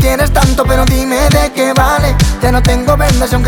quieres tanto, pero dime de qué vale. Ya no tengo vendas y aunque